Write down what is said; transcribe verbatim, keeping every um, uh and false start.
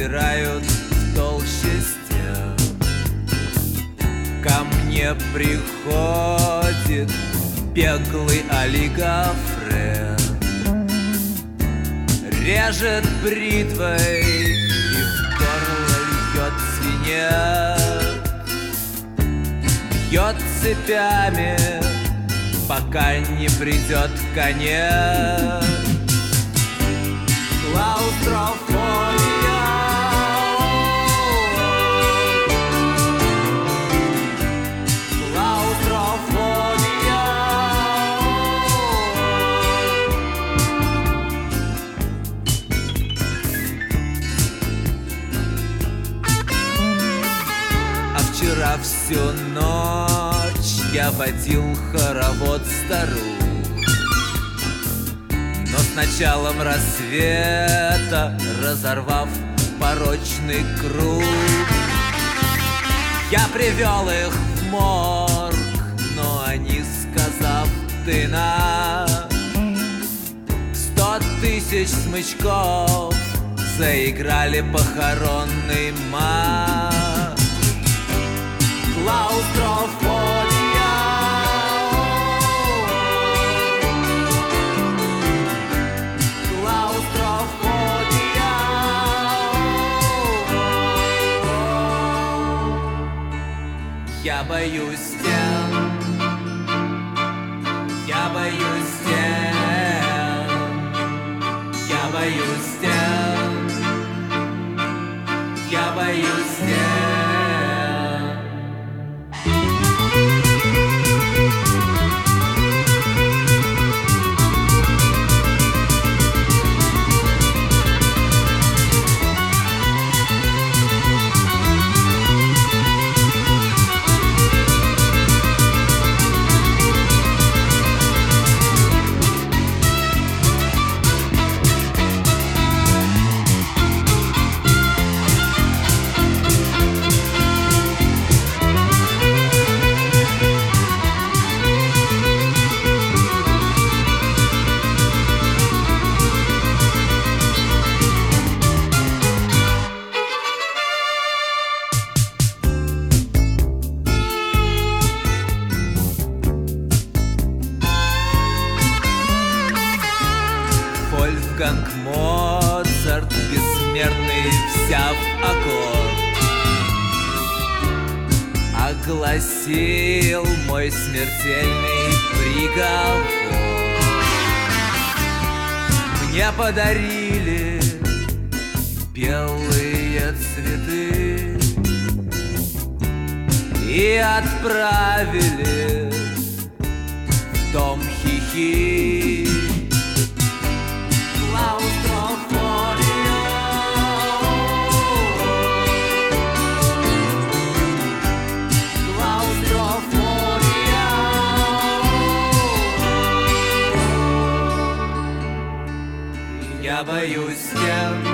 умирают в толще стен. Ко мне приходит беглый олигофрен, режет бритвой и в горло льет свинец, бьет цепями, пока не придет конец. Клаустрофобия, клаустрофобия. А вчера всю ночь я водил хоровод старух, но с началом рассвета, разорвав порочный круг, я привел их в морг, но они, сказав «ты на сто тысяч смычков», заиграли похоронный марш. Клаустрофобия, клаустрофобия. Я боюсь стен, я боюсь стен, я боюсь стен, я боюсь стен. Вольфганг Моцарт, бессмертный, вся в аккорд, огласил мой смертельный приговор. Мне подарили белые цветы и отправили в дом хихи. Я боюсь стен,